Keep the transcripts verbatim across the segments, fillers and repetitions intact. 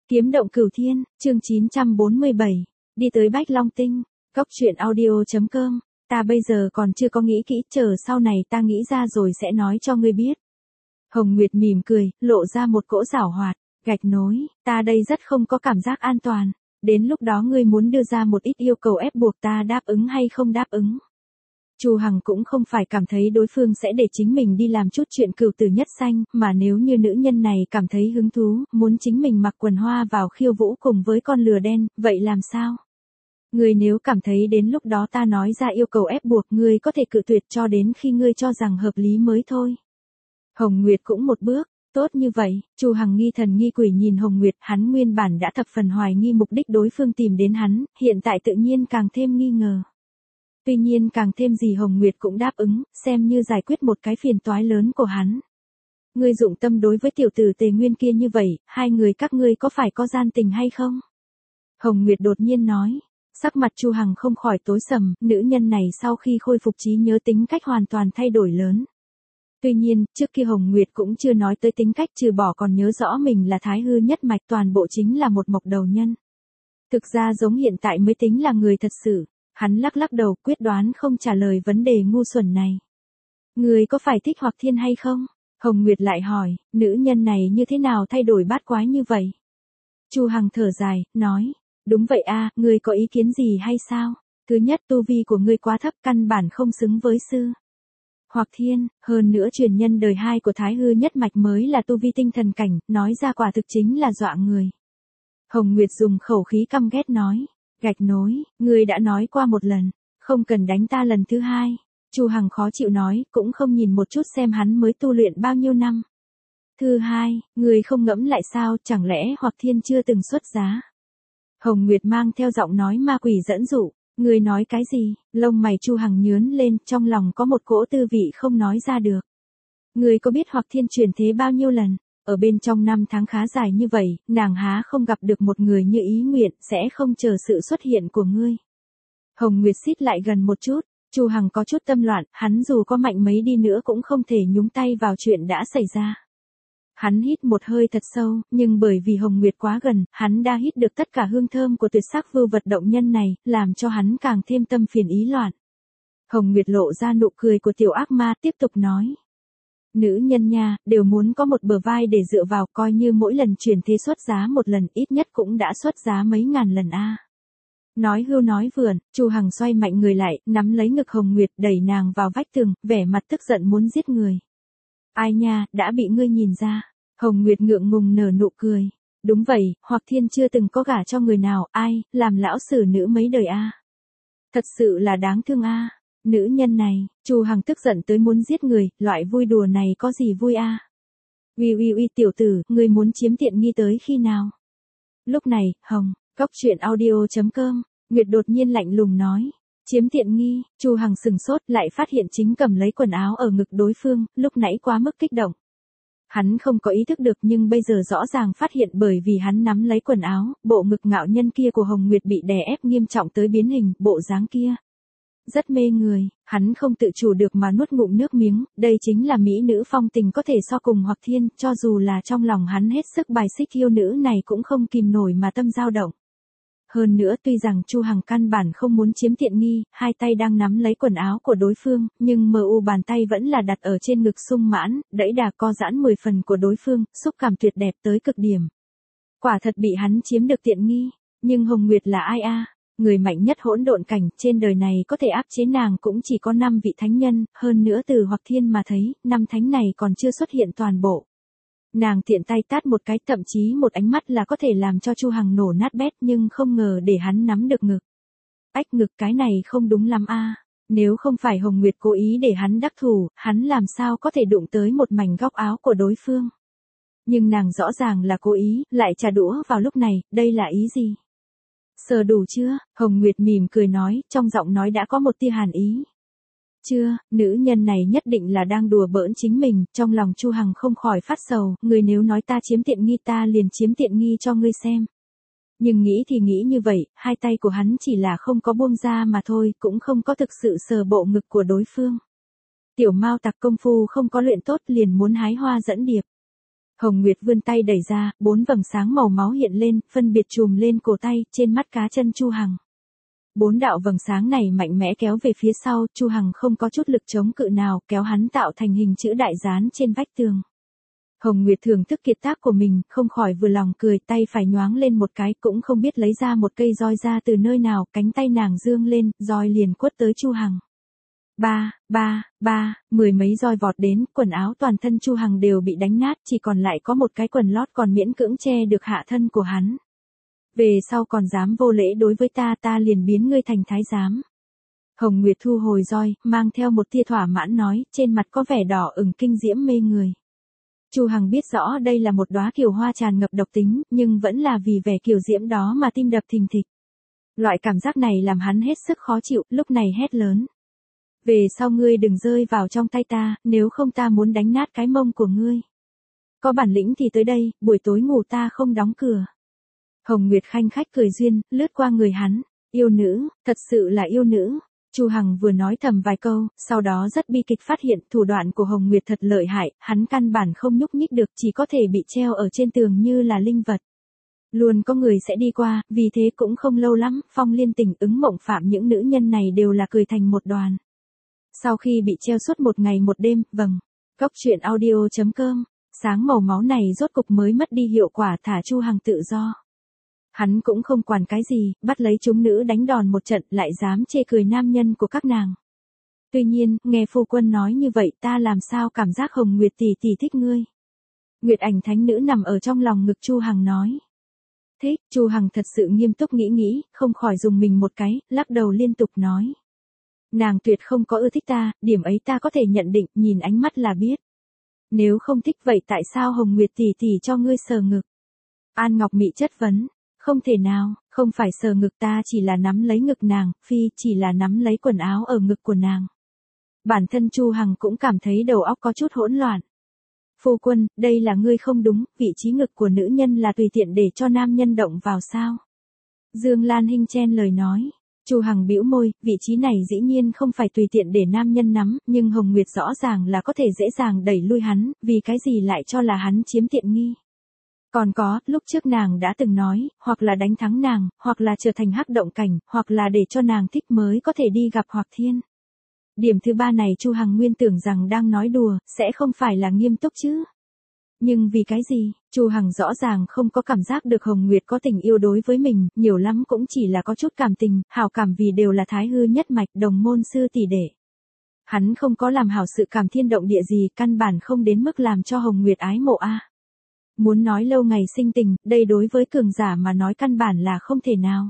Kiếm động cửu thiên, chương chín trăm bốn mươi bảy, đi tới Bách Long Tinh, cốc truyện audio.com, ta bây giờ còn chưa có nghĩ kỹ, chờ sau này ta nghĩ ra rồi sẽ nói cho ngươi biết. Hồng Nguyệt mỉm cười, lộ ra một cỗ giảo hoạt, gạch nối, ta đây rất không có cảm giác an toàn, đến lúc đó ngươi muốn đưa ra một ít yêu cầu ép buộc ta đáp ứng hay không đáp ứng. Chu Hằng cũng không phải cảm thấy đối phương sẽ để chính mình đi làm chút chuyện cửu tử nhất sanh, mà nếu như nữ nhân này cảm thấy hứng thú, muốn chính mình mặc quần hoa vào khiêu vũ cùng với con lừa đen, vậy làm sao? Ngươi nếu cảm thấy đến lúc đó ta nói ra yêu cầu ép buộc, ngươi có thể cự tuyệt cho đến khi ngươi cho rằng hợp lý mới thôi. Hồng Nguyệt cũng một bước, tốt như vậy. Chu Hằng nghi thần nghi quỷ nhìn Hồng Nguyệt, hắn nguyên bản đã thập phần hoài nghi mục đích đối phương tìm đến hắn, hiện tại tự nhiên càng thêm nghi ngờ. Tuy nhiên càng thêm gì Hồng Nguyệt cũng đáp ứng, xem như giải quyết một cái phiền toái lớn của hắn. Ngươi dụng tâm đối với tiểu tử Tề Nguyên kia như vậy, hai người các ngươi có phải có gian tình hay không? Hồng Nguyệt đột nhiên nói. Sắc mặt Chu Hằng không khỏi tối sầm, nữ nhân này sau khi khôi phục trí nhớ tính cách hoàn toàn thay đổi lớn. Tuy nhiên, trước kia Hồng Nguyệt cũng chưa nói tới tính cách, trừ bỏ còn nhớ rõ mình là Thái Hư nhất mạch, toàn bộ chính là một mộc đầu nhân. Thực ra giống hiện tại mới tính là người thật sự. Hắn lắc lắc đầu, quyết đoán không trả lời vấn đề ngu xuẩn này. Người có phải thích Hoặc Thiên hay không? Hồng Nguyệt lại hỏi, nữ nhân này như thế nào thay đổi bát quái như vậy? Chu Hằng thở dài, nói, đúng vậy a, ngươi có ý kiến gì hay sao? Thứ nhất, tu vi của ngươi quá thấp, căn bản không xứng với sư Hoặc Thiên, hơn nữa truyền nhân đời hai của Thái Hư nhất mạch mới là tu vi tinh thần cảnh, nói ra quả thực chính là dọa người. Hồng Nguyệt dùng khẩu khí căm ghét nói. Gạch nối, ngươi đã nói qua một lần, không cần đánh ta lần thứ hai. Chu Hằng khó chịu nói, cũng không nhìn một chút xem hắn mới tu luyện bao nhiêu năm. Thứ hai, ngươi không ngẫm lại sao, chẳng lẽ Hoặc Thiên chưa từng xuất giá? Hồng Nguyệt mang theo giọng nói ma quỷ dẫn dụ, ngươi nói cái gì? Lông mày Chu Hằng nhướng lên, trong lòng có một cỗ tư vị không nói ra được. Ngươi có biết Hoặc Thiên chuyển thế bao nhiêu lần? Ở bên trong năm tháng khá dài như vậy, nàng há không gặp được một người như ý nguyện, sẽ không chờ sự xuất hiện của ngươi. Hồng Nguyệt xít lại gần một chút, Chu Hằng có chút tâm loạn, hắn dù có mạnh mấy đi nữa cũng không thể nhúng tay vào chuyện đã xảy ra. Hắn hít một hơi thật sâu, nhưng bởi vì Hồng Nguyệt quá gần, hắn đã hít được tất cả hương thơm của tuyệt sắc vưu vật động nhân này, làm cho hắn càng thêm tâm phiền ý loạn. Hồng Nguyệt lộ ra nụ cười của tiểu ác ma, tiếp tục nói. Nữ nhân nha, đều muốn có một bờ vai để dựa vào, coi như mỗi lần chuyển thế xuất giá một lần, ít nhất cũng đã xuất giá mấy ngàn lần a. Nói hưu nói vượn, Chu Hằng xoay mạnh người lại, nắm lấy ngực Hồng Nguyệt, đẩy nàng vào vách tường, vẻ mặt tức giận muốn giết người. Ai nha, đã bị ngươi nhìn ra. Hồng Nguyệt ngượng ngùng nở nụ cười. Đúng vậy, Hoặc Thiên chưa từng có gả cho người nào, ai, làm lão sử nữ mấy đời a. Thật sự là đáng thương a. Nữ nhân này, Chu Hằng tức giận tới muốn giết người, loại vui đùa này có gì vui a? Uy uy uy tiểu tử, ngươi muốn chiếm tiện nghi tới khi nào? Lúc này, Hồng, cốc truyện audio.com, Nguyệt đột nhiên lạnh lùng nói, chiếm tiện nghi. Chu Hằng sừng sốt, lại phát hiện chính cầm lấy quần áo ở ngực đối phương, lúc nãy quá mức kích động. Hắn không có ý thức được, nhưng bây giờ rõ ràng phát hiện, bởi vì hắn nắm lấy quần áo, bộ ngực ngạo nhân kia của Hồng Nguyệt bị đè ép nghiêm trọng tới biến hình, bộ dáng kia rất mê người, hắn không tự chủ được mà nuốt ngụm nước miếng, đây chính là mỹ nữ phong tình có thể so cùng Hoặc Thiên, cho dù là trong lòng hắn hết sức bài xích yêu nữ này cũng không kìm nổi mà tâm dao động. Hơn nữa tuy rằng Chu Hằng căn bản không muốn chiếm tiện nghi, hai tay đang nắm lấy quần áo của đối phương, nhưng mờ u bàn tay vẫn là đặt ở trên ngực sung mãn, đẫy đà co giãn mười phần của đối phương, xúc cảm tuyệt đẹp tới cực điểm. Quả thật bị hắn chiếm được tiện nghi, nhưng Hồng Nguyệt là ai a? Người mạnh nhất hỗn độn cảnh, trên đời này có thể áp chế nàng cũng chỉ có năm vị thánh nhân, hơn nữa từ Hoặc Thiên mà thấy, năm thánh này còn chưa xuất hiện toàn bộ. Nàng tiện tay tát một cái, thậm chí một ánh mắt là có thể làm cho Chu Hằng nổ nát bét, nhưng không ngờ để hắn nắm được ngực. Ách, ngực cái này không đúng lắm a. Nếu không phải Hồng Nguyệt cố ý để hắn đắc thủ, hắn làm sao có thể đụng tới một mảnh góc áo của đối phương. Nhưng nàng rõ ràng là cố ý, lại trả đũa vào lúc này, đây là ý gì? Sờ đủ chưa? Hồng Nguyệt mỉm cười nói, trong giọng nói đã có một tia hàn ý. Chưa, nữ nhân này nhất định là đang đùa bỡn chính mình, trong lòng Chu Hằng không khỏi phát sầu, người nếu nói ta chiếm tiện nghi ta liền chiếm tiện nghi cho ngươi xem. Nhưng nghĩ thì nghĩ như vậy, hai tay của hắn chỉ là không có buông ra mà thôi, cũng không có thực sự sờ bộ ngực của đối phương. Tiểu Mao tặc công phu không có luyện tốt liền muốn hái hoa dẫn điệp. Hồng Nguyệt vươn tay đẩy ra, bốn vầng sáng màu máu hiện lên, phân biệt chùm lên cổ tay, trên mắt cá chân Chu Hằng. Bốn đạo vầng sáng này mạnh mẽ kéo về phía sau, Chu Hằng không có chút lực chống cự nào, kéo hắn tạo thành hình chữ đại dán trên vách tường. Hồng Nguyệt thưởng thức kiệt tác của mình, không khỏi vừa lòng cười, tay phải nhoáng lên một cái, cũng không biết lấy ra một cây roi ra từ nơi nào, cánh tay nàng dương lên, roi liền quất tới Chu Hằng. Ba, ba, ba, mười mấy roi vọt đến, quần áo toàn thân Chu Hằng đều bị đánh nát, chỉ còn lại có một cái quần lót còn miễn cưỡng che được hạ thân của hắn. Về sau còn dám vô lễ đối với ta, ta liền biến ngươi thành thái giám. Hồng Nguyệt thu hồi roi, mang theo một tia thỏa mãn nói, trên mặt có vẻ đỏ ửng kinh diễm mê người. Chu Hằng biết rõ đây là một đóa kiều hoa tràn ngập độc tính, nhưng vẫn là vì vẻ kiều diễm đó mà tim đập thình thịch. Loại cảm giác này làm hắn hết sức khó chịu, lúc này hét lớn. Về sau ngươi đừng rơi vào trong tay ta, nếu không ta muốn đánh nát cái mông của ngươi. Có bản lĩnh thì tới đây, buổi tối ngủ ta không đóng cửa. Hồng Nguyệt khanh khách cười duyên, lướt qua người hắn. Yêu nữ, thật sự là yêu nữ. Chu Hằng vừa nói thầm vài câu, sau đó rất bi kịch phát hiện thủ đoạn của Hồng Nguyệt thật lợi hại, hắn căn bản không nhúc nhích được, chỉ có thể bị treo ở trên tường như là linh vật. Luôn có người sẽ đi qua, vì thế cũng không lâu lắm, Phong Liên Tình ứng mộng phạm những nữ nhân này đều là cười thành một đoàn. Sau khi bị treo suốt một ngày một đêm, vâng, Cốc truyện audio chấm com, sáng màu máu này rốt cục mới mất đi hiệu quả, thả Chu Hằng tự do. Hắn cũng không quản cái gì, bắt lấy chúng nữ đánh đòn một trận, lại dám chê cười nam nhân của các nàng. Tuy nhiên, nghe phu quân nói như vậy, ta làm sao cảm giác Hồng Nguyệt tỷ tỷ thích ngươi. Nguyệt Ảnh thánh nữ nằm ở trong lòng ngực Chu Hằng nói. Thích, Chu Hằng thật sự nghiêm túc nghĩ nghĩ, không khỏi dùng mình một cái, lắc đầu liên tục nói. Nàng tuyệt không có ưa thích ta, điểm ấy ta có thể nhận định, nhìn ánh mắt là biết. Nếu không thích vậy tại sao Hồng Nguyệt tỷ tỷ cho ngươi sờ ngực? An Ngọc Mị chất vấn. Không thể nào, không phải sờ ngực, ta chỉ là nắm lấy ngực nàng, phi chỉ là nắm lấy quần áo ở ngực của nàng. Bản thân Chu Hằng cũng cảm thấy đầu óc có chút hỗn loạn. Phu quân, đây là ngươi không đúng, vị trí ngực của nữ nhân là tùy tiện để cho nam nhân động vào sao? Dương Lan Hinh chen lời nói. Chu Hằng bĩu môi, vị trí này dĩ nhiên không phải tùy tiện để nam nhân nắm, nhưng Hồng Nguyệt rõ ràng là có thể dễ dàng đẩy lui hắn, vì cái gì lại cho là hắn chiếm tiện nghi. Còn có, lúc trước nàng đã từng nói, hoặc là đánh thắng nàng, hoặc là trở thành hắc động cảnh, hoặc là để cho nàng thích mới có thể đi gặp Hoặc Thiên. Điểm thứ ba này Chu Hằng nguyên tưởng rằng đang nói đùa, sẽ không phải là nghiêm túc chứ. Nhưng vì cái gì, Chu Hằng rõ ràng không có cảm giác được Hồng Nguyệt có tình yêu đối với mình, nhiều lắm cũng chỉ là có chút cảm tình, hảo cảm vì đều là thái hư nhất mạch, đồng môn sư tỷ đệ. Hắn không có làm hảo sự cảm thiên động địa gì, căn bản không đến mức làm cho Hồng Nguyệt ái mộ a. Muốn nói lâu ngày sinh tình, đây đối với cường giả mà nói căn bản là không thể nào.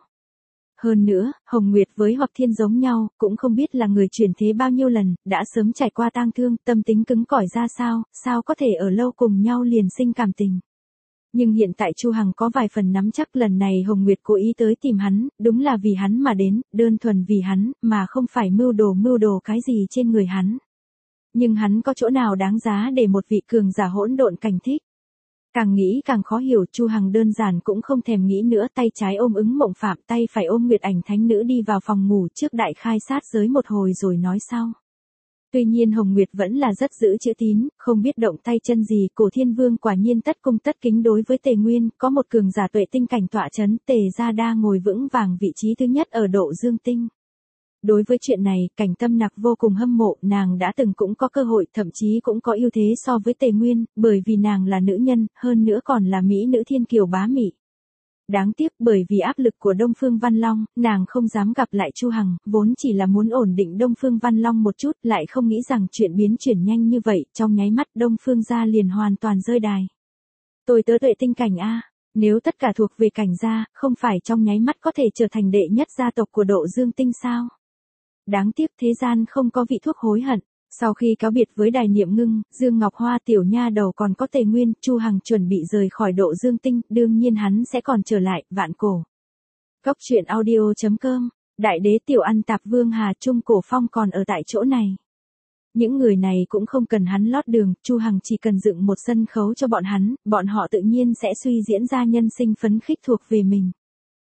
Hơn nữa, Hồng Nguyệt với Hoặc Thiên giống nhau, cũng không biết là người chuyển thế bao nhiêu lần, đã sớm trải qua tang thương, tâm tính cứng cỏi ra sao, sao có thể ở lâu cùng nhau liền sinh cảm tình. Nhưng hiện tại Chu Hằng có vài phần nắm chắc lần này Hồng Nguyệt cố ý tới tìm hắn, đúng là vì hắn mà đến, đơn thuần vì hắn, mà không phải mưu đồ mưu đồ cái gì trên người hắn. Nhưng hắn có chỗ nào đáng giá để một vị cường giả hỗn độn cảnh thích. Càng nghĩ càng khó hiểu, Chu Hằng đơn giản cũng không thèm nghĩ nữa, tay trái ôm ứng mộng phạm, tay phải ôm Nguyệt Ảnh thánh nữ đi vào phòng ngủ trước đại khai sát giới một hồi rồi nói sau. Tuy nhiên Hồng Nguyệt vẫn là rất giữ chữ tín, không biết động tay chân gì, Cổ Thiên Vương quả nhiên tất cung tất kính đối với Tề Nguyên, có một cường giả tuệ tinh cảnh tọa chấn, Tề Gia Đa ngồi vững vàng vị trí thứ nhất ở độ dương tinh. Đối với chuyện này, Cảnh Tâm Nặc vô cùng hâm mộ, nàng đã từng cũng có cơ hội, thậm chí cũng có ưu thế so với Tề Nguyên, bởi vì nàng là nữ nhân, hơn nữa còn là mỹ nữ thiên kiều bá mỹ. Đáng tiếc bởi vì áp lực của Đông Phương Văn Long, nàng không dám gặp lại Chu Hằng, vốn chỉ là muốn ổn định Đông Phương Văn Long một chút, lại không nghĩ rằng chuyện biến chuyển nhanh như vậy, trong nháy mắt Đông Phương gia liền hoàn toàn rơi đài. Tôi tớ tuệ tinh cảnh a, nếu tất cả thuộc về Cảnh gia, không phải trong nháy mắt có thể trở thành đệ nhất gia tộc của độ dương tinh sao? Đáng tiếc thế gian không có vị thuốc hối hận. Sau khi cáo biệt với Đài Niệm Ngưng, Dương Ngọc Hoa tiểu nha đầu còn có Tề Nguyên, Chu Hằng chuẩn bị rời khỏi độ dương tinh, đương nhiên hắn sẽ còn trở lại, vạn cổ. Cốc truyện audio chấm com, đại đế tiểu ăn tạp Vương Hà Trung Cổ Phong còn ở tại chỗ này. Những người này cũng không cần hắn lót đường, Chu Hằng chỉ cần dựng một sân khấu cho bọn hắn, bọn họ tự nhiên sẽ suy diễn ra nhân sinh phấn khích thuộc về mình.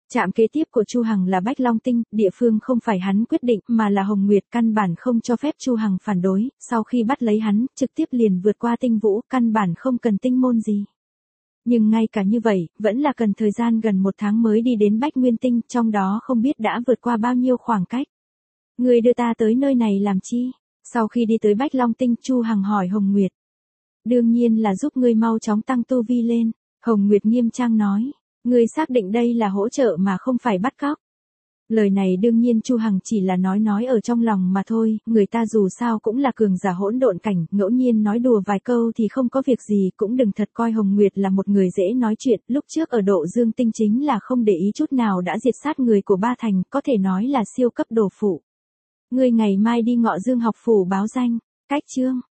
Trạm kế tiếp của Chu Hằng là Bách Long Tinh, địa phương không phải hắn quyết định mà là Hồng Nguyệt căn bản không cho phép Chu Hằng phản đối, sau khi bắt lấy hắn, trực tiếp liền vượt qua tinh vũ, căn bản không cần tinh môn gì. Nhưng ngay cả như vậy, vẫn là cần thời gian gần một tháng mới đi đến Bách Nguyên Tinh, trong đó không biết đã vượt qua bao nhiêu khoảng cách. Ngươi đưa ta tới nơi này làm chi? Sau khi đi tới Bách Long Tinh, Chu Hằng hỏi Hồng Nguyệt. Đương nhiên là giúp ngươi mau chóng tăng tu vi lên, Hồng Nguyệt nghiêm trang nói. Ngươi xác định đây là hỗ trợ mà không phải bắt cóc. Lời này đương nhiên Chu Hằng chỉ là nói nói ở trong lòng mà thôi, người ta dù sao cũng là cường giả hỗn độn cảnh, ngẫu nhiên nói đùa vài câu thì không có việc gì, cũng đừng thật coi Hồng Nguyệt là một người dễ nói chuyện, lúc trước ở Độ Dương Tinh chính là không để ý chút nào đã diệt sát người của Ba Thành, có thể nói là siêu cấp đồ phụ. Ngươi ngày mai đi Ngọ Dương học phủ báo danh, cách chương.